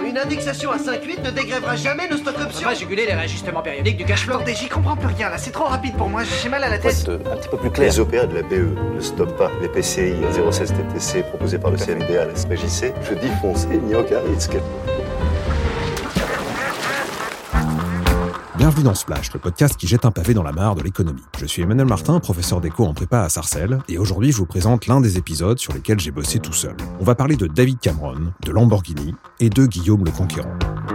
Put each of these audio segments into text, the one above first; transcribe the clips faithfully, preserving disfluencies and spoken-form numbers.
Une indexation à cinq virgule huit ne dégrèvera jamais nos stock options. On va pas juguler les réajustements périodiques du cash flow. Attendez, j'y comprends plus rien là, c'est trop rapide pour moi, j'ai mal à la tête. Faut être un petit peu plus clair. Les O P A de la B E ne stoppent pas. Les P C I zéro seize T T C proposés par le C N D A à la S P J C, je dis foncez, il n'y a aucun risque. Bienvenue dans Splash, le podcast qui jette un pavé dans la mare de l'économie. Je suis Emmanuel Martin, professeur d'éco en prépa à Sarcelles, et aujourd'hui je vous présente l'un des épisodes sur lesquels j'ai bossé tout seul. On va parler de David Cameron, de Lamborghini et de Guillaume le Conquérant.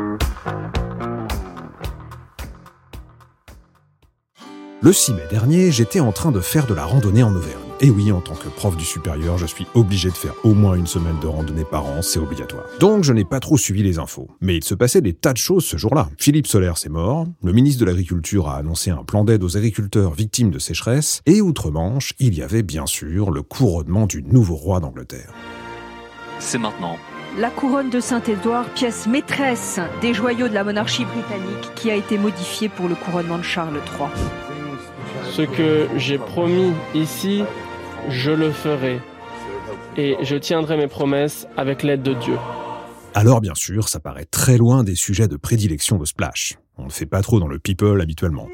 Le six mai dernier, j'étais en train de faire de la randonnée en Auvergne. Et oui, en tant que prof du supérieur, je suis obligé de faire au moins une semaine de randonnée par an, c'est obligatoire. Donc je n'ai pas trop suivi les infos. Mais il se passait des tas de choses ce jour-là. Philippe Sollers est mort, le ministre de l'Agriculture a annoncé un plan d'aide aux agriculteurs victimes de sécheresse, et outre-Manche, il y avait bien sûr le couronnement du nouveau roi d'Angleterre. C'est maintenant. La couronne de Saint-Édouard, pièce maîtresse des joyaux de la monarchie britannique, qui a été modifiée pour le couronnement de Charles trois. Ce que j'ai promis ici, je le ferai. Et je tiendrai mes promesses avec l'aide de Dieu. Alors bien sûr, ça paraît très loin des sujets de prédilection de Splash. On ne fait pas trop dans le people habituellement.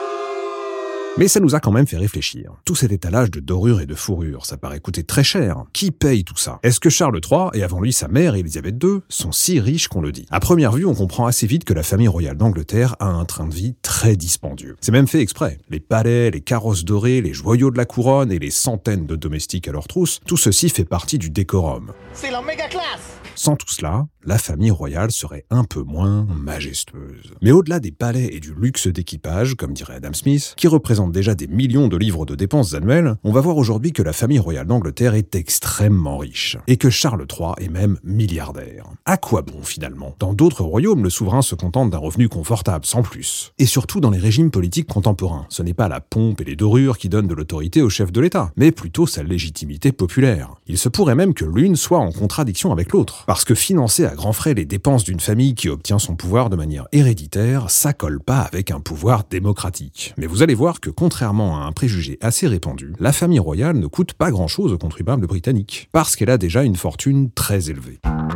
Mais ça nous a quand même fait réfléchir. Tout cet étalage de dorures et de fourrures, ça paraît coûter très cher. Qui paye tout ça ? Est-ce que Charles trois, et avant lui sa mère Élisabeth deux, sont si riches qu'on le dit ? À première vue, on comprend assez vite que la famille royale d'Angleterre a un train de vie très dispendieux. C'est même fait exprès. Les palais, les carrosses dorées, les joyaux de la couronne et les centaines de domestiques à leur trousse, tout ceci fait partie du décorum. C'est la méga classe. Sans tout cela, la famille royale serait un peu moins majestueuse. Mais au-delà des palais et du luxe d'équipage, comme dirait Adam Smith, qui représente déjà des millions de livres de dépenses annuelles, on va voir aujourd'hui que la famille royale d'Angleterre est extrêmement riche, et que Charles trois est même milliardaire. À quoi bon finalement ? Dans d'autres royaumes, le souverain se contente d'un revenu confortable, sans plus. Et surtout dans les régimes politiques contemporains, ce n'est pas la pompe et les dorures qui donnent de l'autorité au chef de l'État, mais plutôt sa légitimité populaire. Il se pourrait même que l'une soit en contradiction avec l'autre. Parce que financer à grands frais les dépenses d'une famille qui obtient son pouvoir de manière héréditaire, ça colle pas avec un pouvoir démocratique. Mais vous allez voir que contrairement à un préjugé assez répandu, la famille royale ne coûte pas grand-chose aux contribuables britanniques, parce qu'elle a déjà une fortune très élevée.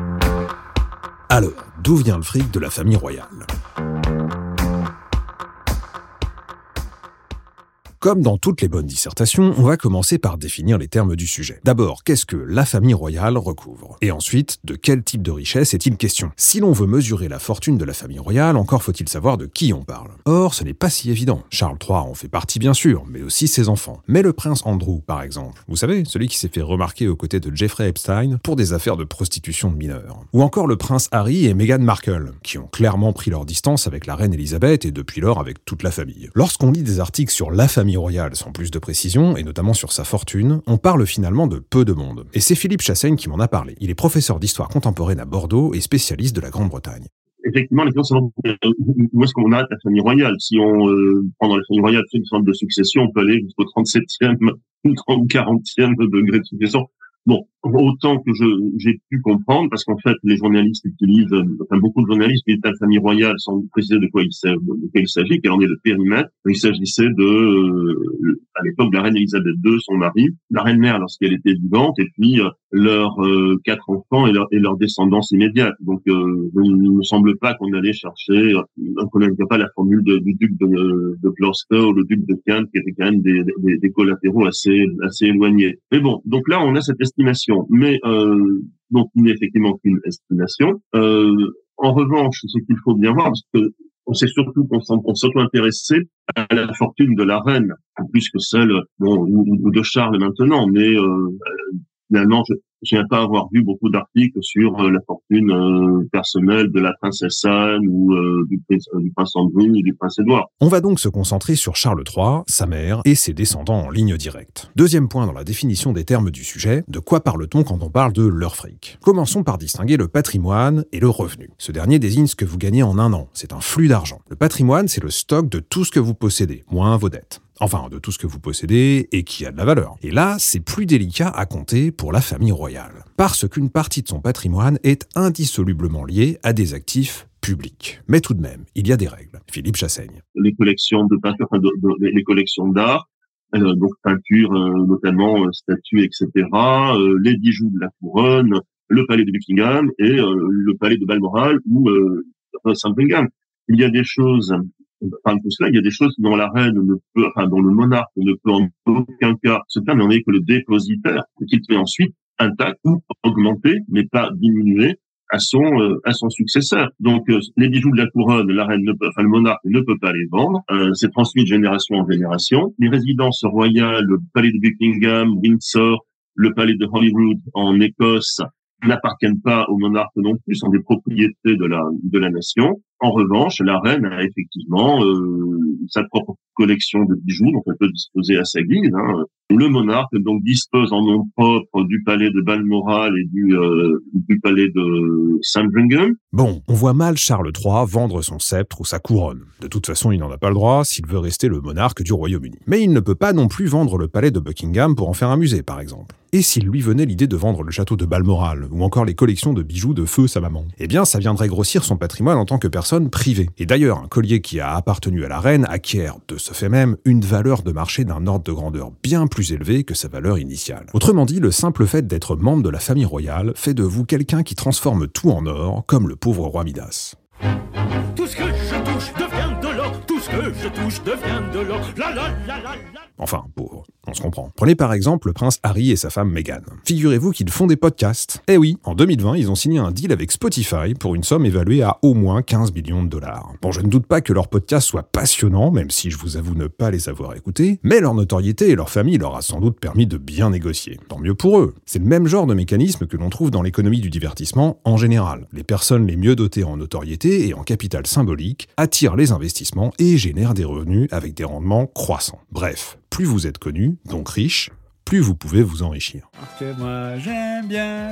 Alors, d'où vient le fric de la famille royale ? Comme dans toutes les bonnes dissertations, on va commencer par définir les termes du sujet. D'abord, qu'est-ce que la famille royale recouvre ? Et ensuite, de quel type de richesse est-il question ? Si l'on veut mesurer la fortune de la famille royale, encore faut-il savoir de qui on parle. Or, ce n'est pas si évident. Charles trois en fait partie bien sûr, mais aussi ses enfants. Mais le prince Andrew, par exemple, vous savez, celui qui s'est fait remarquer aux côtés de Jeffrey Epstein pour des affaires de prostitution de mineurs. Ou encore le prince Harry et Meghan Markle, qui ont clairement pris leur distance avec la reine Elisabeth et depuis lors avec toute la famille. Lorsqu'on lit des articles sur la famille royale sans plus de précision, et notamment sur sa fortune, on parle finalement de peu de monde. Et c'est Philippe Chassaigne qui m'en a parlé. Il est professeur d'histoire contemporaine à Bordeaux et spécialiste de la Grande-Bretagne. Effectivement, les questions, c'est où est-ce qu'on a la famille royale ? Si on euh, prend dans la famille royale une sorte de succession, on peut aller jusqu'au trente-septième ou quarantième degré de succession. Bon, autant que je j'ai pu comprendre, parce qu'en fait, les journalistes utilisent, enfin beaucoup de journalistes utilisent la famille royale sans préciser de quoi il s'agit, de quoi il s'agit, quel en est le périmètre. Il s'agissait de, euh, à l'époque, de la reine Elisabeth deux, son mari, la reine mère lorsqu'elle était vivante, et puis euh, leurs euh, quatre enfants et leur et leur descendance immédiate. Donc, euh, il ne me semble pas qu'on allait chercher, euh, qu'on n'avait pas la formule de, du duc de, de Gloucester ou le duc de Kent, qui étaient quand même des, des, des collatéraux assez assez éloignés. Mais bon, donc là, on a cette estimation, mais euh, donc il n'est effectivement qu'une estimation. Euh, en revanche, ce qu'il faut bien voir, parce que on s'est surtout on s'est surtout intéressé à la fortune de la reine, plus que celle bon, ou, ou de Charles maintenant, mais euh, finalement, je je viens pas avoir vu beaucoup d'articles sur euh, la fortune euh, personnelle de la princesse Anne ou euh, du, prince, euh, du prince Andrew ou du prince Édouard. On va donc se concentrer sur Charles trois, sa mère et ses descendants en ligne directe. Deuxième point dans la définition des termes du sujet, de quoi parle-t-on quand on parle de leur fric ? Commençons par distinguer le patrimoine et le revenu. Ce dernier désigne ce que vous gagnez en un an, c'est un flux d'argent. Le patrimoine, c'est le stock de tout ce que vous possédez, moins vos dettes. Enfin, de tout ce que vous possédez et qui a de la valeur. Et là, c'est plus délicat à compter pour la famille royale. Parce qu'une partie de son patrimoine est indissolublement liée à des actifs publics. Mais tout de même, il y a des règles. Philippe Chassaigne. Les collections de peinture, enfin de, de, les collections d'art, euh, donc peinture, euh, notamment euh, statues, et cetera, euh, les bijoux de la couronne, le palais de Buckingham et euh, le palais de Balmoral ou euh, Sandringham. Il y a des choses, enfin tout cela, il y a des choses dont la reine ne peut, enfin dont le monarque ne peut en aucun cas se faire, n'en est que le dépositaire, qu'il peut ensuite intact ou augmenter, mais pas diminuer à son euh, à son successeur. Donc euh, les bijoux de la couronne, la reine ne peut, enfin le monarque ne peut pas les vendre. Euh, c'est transmis de génération en génération. Les résidences royales, le palais de Buckingham, Windsor, le palais de Holyrood en Écosse n'appartiennent pas au monarque non plus, sont des propriétés de la de la nation. En revanche, la reine a effectivement euh, sa propre collection de bijoux, dont elle peut disposer à sa guise. Hein. Le monarque donc dispose en nom propre du palais de Balmoral et du, euh, du palais de Sandringham. Bon, on voit mal Charles trois vendre son sceptre ou sa couronne. De toute façon, il n'en a pas le droit s'il veut rester le monarque du Royaume-Uni. Mais il ne peut pas non plus vendre le palais de Buckingham pour en faire un musée, par exemple. Et s'il lui venait l'idée de vendre le château de Balmoral, ou encore les collections de bijoux de feu sa maman, eh bien ça viendrait grossir son patrimoine en tant que personne privée. Et d'ailleurs, un collier qui a appartenu à la reine acquiert, de ce fait même, une valeur de marché d'un ordre de grandeur bien plus élevé que sa valeur initiale. Autrement dit, le simple fait d'être membre de la famille royale fait de vous quelqu'un qui transforme tout en or, comme le pauvre roi Midas. Tout ce que je touche devient de l'or, tout ce que je touche devient de l'or, la la la la la. Enfin, pauvre, on se comprend. Prenez par exemple le prince Harry et sa femme Meghan. Figurez-vous qu'ils font des podcasts. Eh oui, en deux mille vingt, ils ont signé un deal avec Spotify pour une somme évaluée à au moins quinze millions de dollars. Bon, je ne doute pas que leur podcast soit passionnant, même si je vous avoue ne pas les avoir écoutés, mais leur notoriété et leur famille leur a sans doute permis de bien négocier. Tant mieux pour eux. C'est le même genre de mécanisme que l'on trouve dans l'économie du divertissement en général. Les personnes les mieux dotées en notoriété et en capital symbolique attirent les investissements et génèrent des revenus avec des rendements croissants. Bref, plus vous êtes connu, donc riche, plus vous pouvez vous enrichir. Parce que moi j'aime bien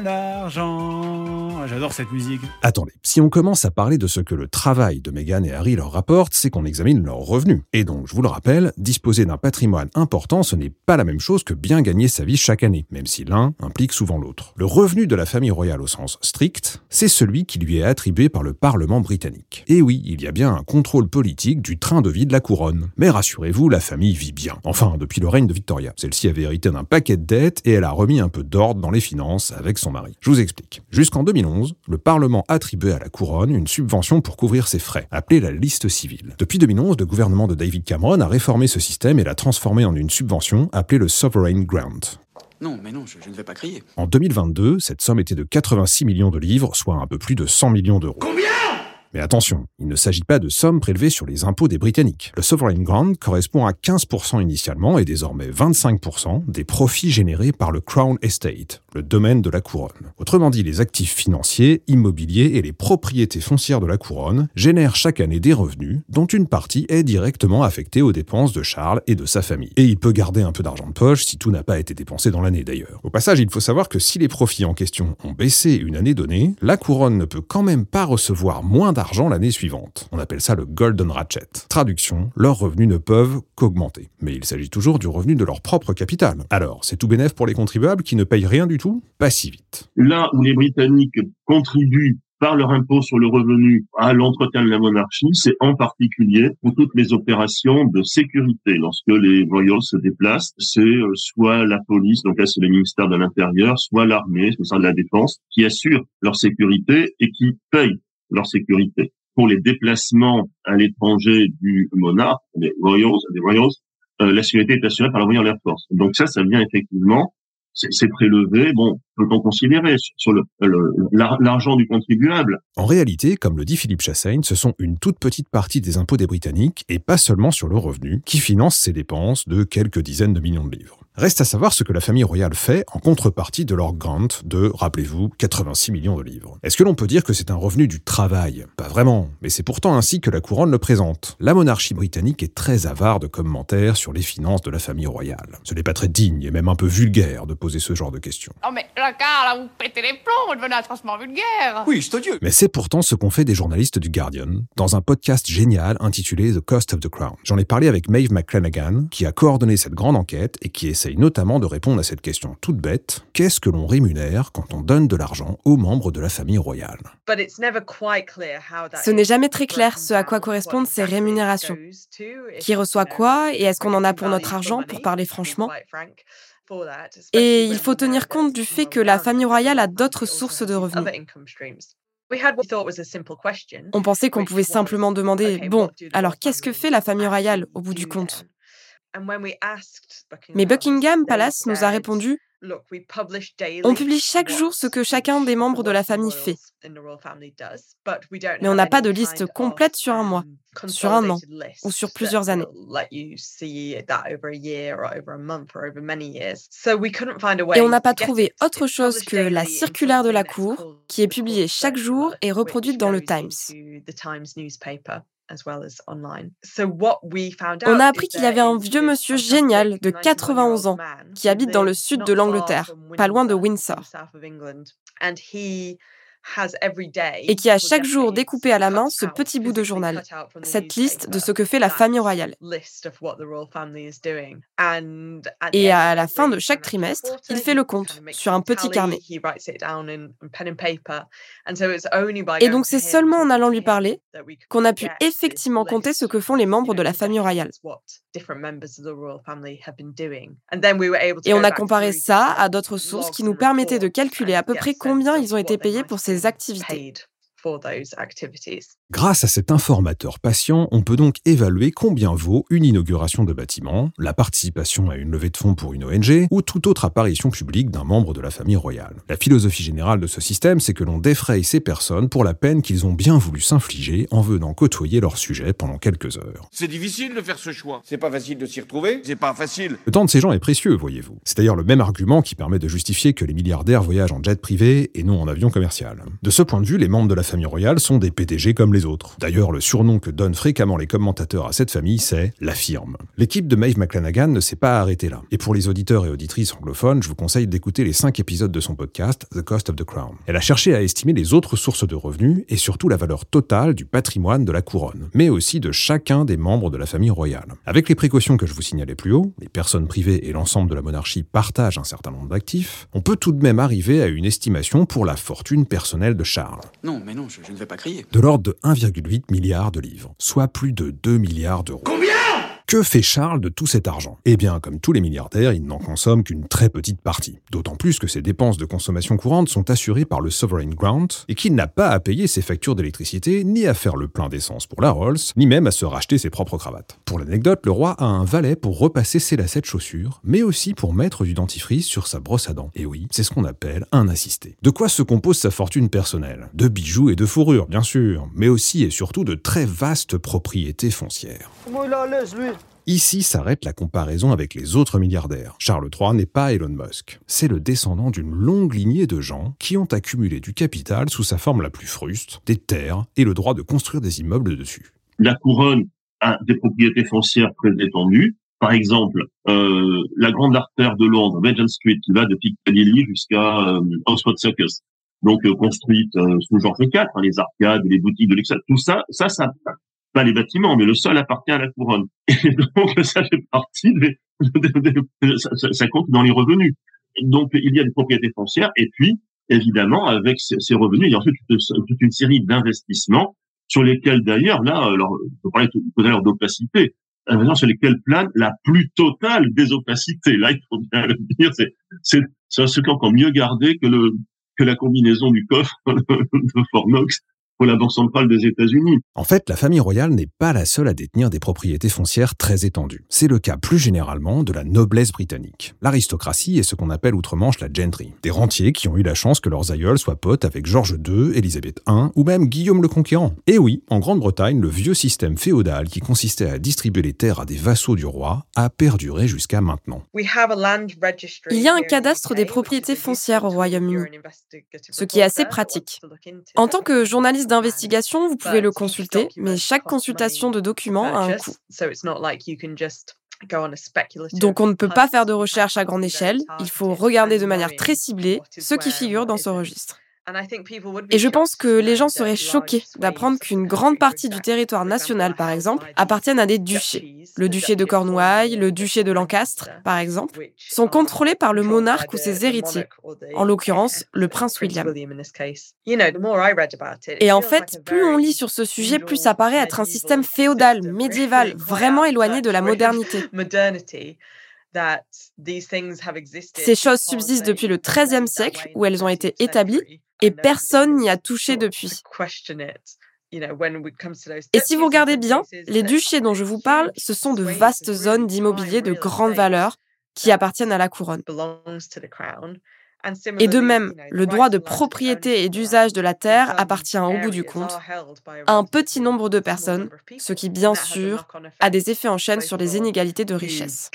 l'argent. J'adore cette musique. Attendez, si on commence à parler de ce que le travail de Meghan et Harry leur rapporte, c'est qu'on examine leurs revenus. Et donc, je vous le rappelle, disposer d'un patrimoine important, ce n'est pas la même chose que bien gagner sa vie chaque année, même si l'un implique souvent l'autre. Le revenu de la famille royale au sens strict, c'est celui qui lui est attribué par le Parlement britannique. Et oui, il y a bien un contrôle politique du train de vie de la couronne. Mais rassurez-vous, la famille vit bien. Enfin, depuis le règne de Victoria. Celle-ci avait hérité d'un paquet de dettes et elle a remis un peu d'ordre dans les finances avec son mari. Je vous explique. Jusqu'en deux mille onze, le Parlement attribuait à la couronne une subvention pour couvrir ses frais, appelée la liste civile. Depuis deux mille onze, le gouvernement de David Cameron a réformé ce système et l'a transformé en une subvention appelée le Sovereign Grant. Non, mais non, je, je ne vais pas crier. En deux mille vingt-deux, cette somme était de quatre-vingt-six millions de livres, soit un peu plus de cent millions d'euros. Combien ? Mais attention, il ne s'agit pas de sommes prélevées sur les impôts des Britanniques. Le Sovereign Grant correspond à quinze pour cent initialement et désormais vingt-cinq pour cent des profits générés par le Crown Estate, le domaine de la couronne. Autrement dit, les actifs financiers, immobiliers et les propriétés foncières de la couronne génèrent chaque année des revenus dont une partie est directement affectée aux dépenses de Charles et de sa famille. Et il peut garder un peu d'argent de poche si tout n'a pas été dépensé dans l'année d'ailleurs. Au passage, il faut savoir que si les profits en question ont baissé une année donnée, la couronne ne peut quand même pas recevoir moins d'argent Argent l'année suivante. On appelle ça le Golden Ratchet. Traduction, leurs revenus ne peuvent qu'augmenter. Mais il s'agit toujours du revenu de leur propre capital. Alors, c'est tout bénef pour les contribuables qui ne payent rien du tout? Pas si vite. Là où les Britanniques contribuent par leur impôt sur le revenu à l'entretien de la monarchie, c'est en particulier pour toutes les opérations de sécurité. Lorsque les royals se déplacent, c'est soit la police, donc là c'est le ministère de l'Intérieur, soit l'armée, c'est ça de la défense, qui assure leur sécurité et qui paye leur sécurité. Pour les déplacements à l'étranger du monarque, des royals, des royals, euh, la sécurité est assurée par la Royal Air Force. Donc ça, ça vient effectivement, c'est, c'est prélevé, bon, peut-on considérer sur le, le, l'argent du contribuable. En réalité, comme le dit Philippe Chassaigne, ce sont une toute petite partie des impôts des Britanniques, et pas seulement sur le revenu, qui financent ces dépenses de quelques dizaines de millions de livres. Reste à savoir ce que la famille royale fait en contrepartie de leur grant de, rappelez-vous, quatre-vingt-six millions de livres. Est-ce que l'on peut dire que c'est un revenu du travail? Pas vraiment, mais c'est pourtant ainsi que la couronne le présente. La monarchie britannique est très avare de commentaires sur les finances de la famille royale. Ce n'est pas très digne et même un peu vulgaire de poser ce genre de questions. Oh mais la cara, là, vous pétez les plombs, vous devenez atrocement vulgaire. Oui, c'est odieux. Mais c'est pourtant ce qu'ont fait des journalistes du Guardian dans un podcast génial intitulé The Cost of the Crown. J'en ai parlé avec Maeve McClenaghan, qui a coordonné cette grande enquête et qui essaye notamment de répondre à cette question toute bête: qu'est-ce que l'on rémunère quand on donne de l'argent aux membres de la famille royale? Ce n'est jamais très clair ce à quoi correspondent ces rémunérations. Qui reçoit quoi et est-ce qu'on en a pour notre argent, pour parler franchement? Et il faut tenir compte du fait que la famille royale a d'autres sources de revenus. On pensait qu'on pouvait simplement demander « Bon, alors qu'est-ce que fait la famille royale au bout du compte ?» Mais Buckingham Palace nous a répondu « On publie chaque jour ce que chacun des membres de la famille fait. Mais on n'a pas de liste complète sur un mois, sur un an ou sur plusieurs années. » Et on n'a pas trouvé autre chose que la circulaire de la cour, qui est publiée chaque jour et reproduite dans le Times. On a appris qu'il y avait un vieux monsieur génial de quatre-vingt-onze ans qui habite dans le sud de l'Angleterre, pas loin de Windsor, et qui a chaque jour découpé à la main ce petit bout de journal, cette liste de ce que fait la famille royale. Et à la fin de chaque trimestre, il fait le compte sur un petit carnet. Et donc c'est seulement en allant lui parler qu'on a pu effectivement compter ce que font les membres de la famille royale. Et on a comparé ça à d'autres sources qui nous permettaient de calculer à peu près combien ils ont été payés pour ces activités. Grâce à cet informateur patient, on peut donc évaluer combien vaut une inauguration de bâtiment, la participation à une levée de fonds pour une O N G ou toute autre apparition publique d'un membre de la famille royale. La philosophie générale de ce système, c'est que l'on défraye ces personnes pour la peine qu'ils ont bien voulu s'infliger en venant côtoyer leur sujet pendant quelques heures. C'est difficile de faire ce choix. C'est pas facile de s'y retrouver. C'est pas facile. Le temps de ces gens est précieux, voyez-vous. C'est d'ailleurs le même argument qui permet de justifier que les milliardaires voyagent en jet privé et non en avion commercial. De ce point de vue, les membres de la famille royale sont des P D G comme les autres. D'ailleurs, le surnom que donnent fréquemment les commentateurs à cette famille, c'est la firme. L'équipe de Maeve McClanagan ne s'est pas arrêtée là. Et pour les auditeurs et auditrices anglophones, je vous conseille d'écouter les cinq épisodes de son podcast The Cost of the Crown. Elle a cherché à estimer les autres sources de revenus et surtout la valeur totale du patrimoine de la couronne, mais aussi de chacun des membres de la famille royale. Avec les précautions que je vous signalais plus haut, les personnes privées et l'ensemble de la monarchie partagent un certain nombre d'actifs, on peut tout de même arriver à une estimation pour la fortune personnelle de Charles. Non, mais non, je, je ne vais pas crier. De l'ordre de un virgule huit milliard de livres, soit plus de deux milliards d'euros. Combien ? Que fait Charles de tout cet argent ? Eh bien, comme tous les milliardaires, il n'en consomme qu'une très petite partie. D'autant plus que ses dépenses de consommation courante sont assurées par le Sovereign Grant et qu'il n'a pas à payer ses factures d'électricité, ni à faire le plein d'essence pour la Rolls, ni même à se racheter ses propres cravates. Pour l'anecdote, le roi a un valet pour repasser ses lacets de chaussures, mais aussi pour mettre du dentifrice sur sa brosse à dents. Et oui, c'est ce qu'on appelle un assisté. De quoi se compose sa fortune personnelle ? De bijoux et de fourrures, bien sûr, mais aussi et surtout de très vastes propriétés foncières. Comment il est à l'aise, lui ? Ici s'arrête la comparaison avec les autres milliardaires. Charles trois n'est pas Elon Musk. C'est le descendant d'une longue lignée de gens qui ont accumulé du capital sous sa forme la plus fruste, des terres et le droit de construire des immeubles dessus. La couronne a des propriétés foncières très étendues. Par exemple, euh, la grande artère de Londres, Regent Street, qui va de Piccadilly jusqu'à euh, Oxford Circus, donc euh, construite euh, sous George quatre, hein, les arcades, les boutiques de luxe, tout ça, ça, ça, pas les bâtiments, mais le sol appartient à la couronne. Et donc, ça fait partie des, des, des ça, ça compte dans les revenus. Donc, il y a des propriétés foncières, et puis, évidemment, avec ces, ces revenus, il y a ensuite toute, toute une série d'investissements sur lesquels, d'ailleurs, là, alors, je parlais tout à l'heure d'opacité, sur lesquels plane la plus totale des opacités. Là, il faut bien le dire, c'est, c'est, c'est un secret encore mieux gardé que le, que la combinaison du coffre de Fort Knox pour la Banque centrale des États-Unis. En fait, la famille royale n'est pas la seule à détenir des propriétés foncières très étendues. C'est le cas plus généralement de la noblesse britannique. L'aristocratie est ce qu'on appelle outre-Manche la gentry. Des rentiers qui ont eu la chance que leurs aïeuls soient potes avec George deux, Élisabeth I ou même Guillaume le Conquérant. Et oui, en Grande-Bretagne, le vieux système féodal qui consistait à distribuer les terres à des vassaux du roi a perduré jusqu'à maintenant. Il y a un cadastre des propriétés foncières au Royaume-Uni, ce qui est assez pratique. En tant que journaliste d'investigation, vous pouvez le consulter, mais chaque consultation de document a un coût. Donc on ne peut pas faire de recherche à grande échelle, il faut regarder de manière très ciblée ce qui figure dans ce registre. Et je pense que les gens seraient choqués d'apprendre qu'une grande partie du territoire national, par exemple, appartiennent à des duchés. Le duché de Cornouailles, le duché de Lancastre, par exemple, sont contrôlés par le monarque ou ses héritiers, en l'occurrence le prince William. Et en fait, plus on lit sur ce sujet, plus ça paraît être un système féodal, médiéval, vraiment éloigné de la modernité. Ces choses subsistent depuis le treizième siècle, où elles ont été établies, et personne n'y a touché depuis. Et si vous regardez bien, les duchés dont je vous parle, ce sont de vastes zones d'immobilier de grande valeur qui appartiennent à la couronne. Et de même, le droit de propriété et d'usage de la terre appartient au bout du compte à un petit nombre de personnes, ce qui, bien sûr, a des effets en chaîne sur les inégalités de richesse.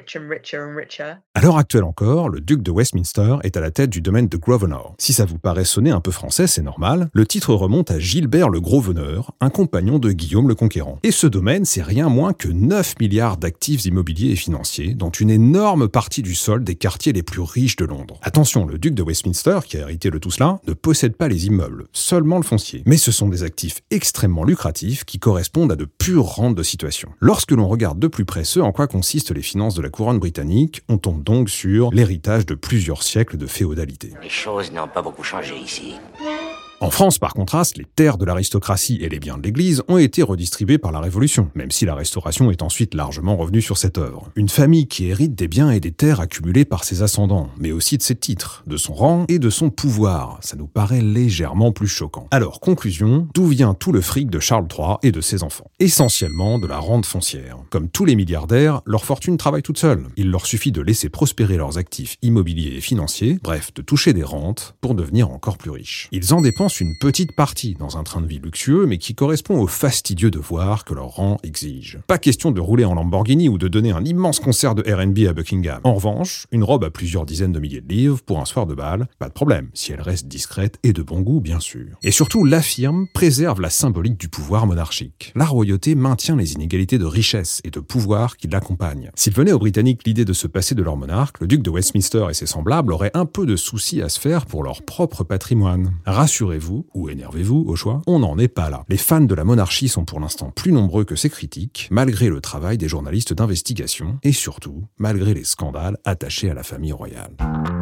À l'heure actuelle encore, le duc de Westminster est à la tête du domaine de Grosvenor. Si ça vous paraît sonner un peu français, c'est normal. Le titre remonte à Gilbert le Grosveneur, un compagnon de Guillaume le Conquérant. Et ce domaine, c'est rien moins que neuf milliards d'actifs immobiliers et financiers, dont une énorme partie du sol des quartiers les plus riches de Londres. Attention, le duc de Westminster, qui a hérité de tout cela, ne possède pas les immeubles, seulement le foncier. Mais ce sont des actifs extrêmement lucratifs qui correspondent à de pures rentes de situation. Lorsque l'on regarde de plus près ce en quoi consistent les finances de la couronne britannique, on tombe donc sur l'héritage de plusieurs siècles de féodalité. Les choses n'ont pas beaucoup changé ici. En France, par contraste, les terres de l'aristocratie et les biens de l'Église ont été redistribués par la Révolution, même si la Restauration est ensuite largement revenue sur cette œuvre. Une famille qui hérite des biens et des terres accumulés par ses ascendants, mais aussi de ses titres, de son rang et de son pouvoir. Ça nous paraît légèrement plus choquant. Alors, conclusion, d'où vient tout le fric de Charles trois et de ses enfants? Essentiellement de la rente foncière. Comme tous les milliardaires, leur fortune travaille toute seule. Il leur suffit de laisser prospérer leurs actifs immobiliers et financiers, bref, de toucher des rentes pour devenir encore plus riches. Ils en dépensent une petite partie dans un train de vie luxueux, mais qui correspond au fastidieux devoir que leur rang exige. Pas question de rouler en Lamborghini ou de donner un immense concert de R and B à Buckingham. En revanche, une robe à plusieurs dizaines de milliers de livres pour un soir de bal, pas de problème, si elle reste discrète et de bon goût, bien sûr. Et surtout, l'affirme préserve la symbolique du pouvoir monarchique. La royauté maintient les inégalités de richesse et de pouvoir qui l'accompagnent. S'il venait aux Britanniques l'idée de se passer de leur monarque, le duc de Westminster et ses semblables auraient un peu de soucis à se faire pour leur propre patrimoine. Rassurez-vous, ou énervez-vous, au choix, on n'en est pas là. Les fans de la monarchie sont pour l'instant plus nombreux que ses critiques, malgré le travail des journalistes d'investigation, et surtout, malgré les scandales attachés à la famille royale.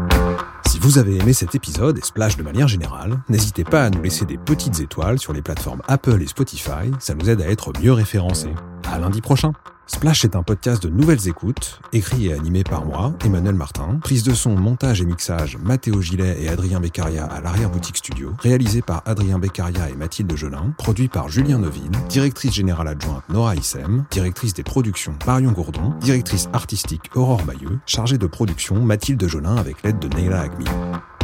Si vous avez aimé cet épisode et Splash de manière générale, n'hésitez pas à nous laisser des petites étoiles sur les plateformes Apple et Spotify, ça nous aide à être mieux référencés. À lundi prochain. Splash est un podcast de nouvelles écoutes, écrit et animé par moi, Emmanuel Martin, prise de son, montage et mixage, Mathéo Gillet et Adrien Beccaria à l'arrière-boutique studio, réalisé par Adrien Beccaria et Mathilde Gelin, produit par Julien Neuville, directrice générale adjointe Nora Issem, directrice des productions Marion Gourdon, directrice artistique Aurore Bayeux, chargée de production Mathilde Gelin avec l'aide de Neila Agmi.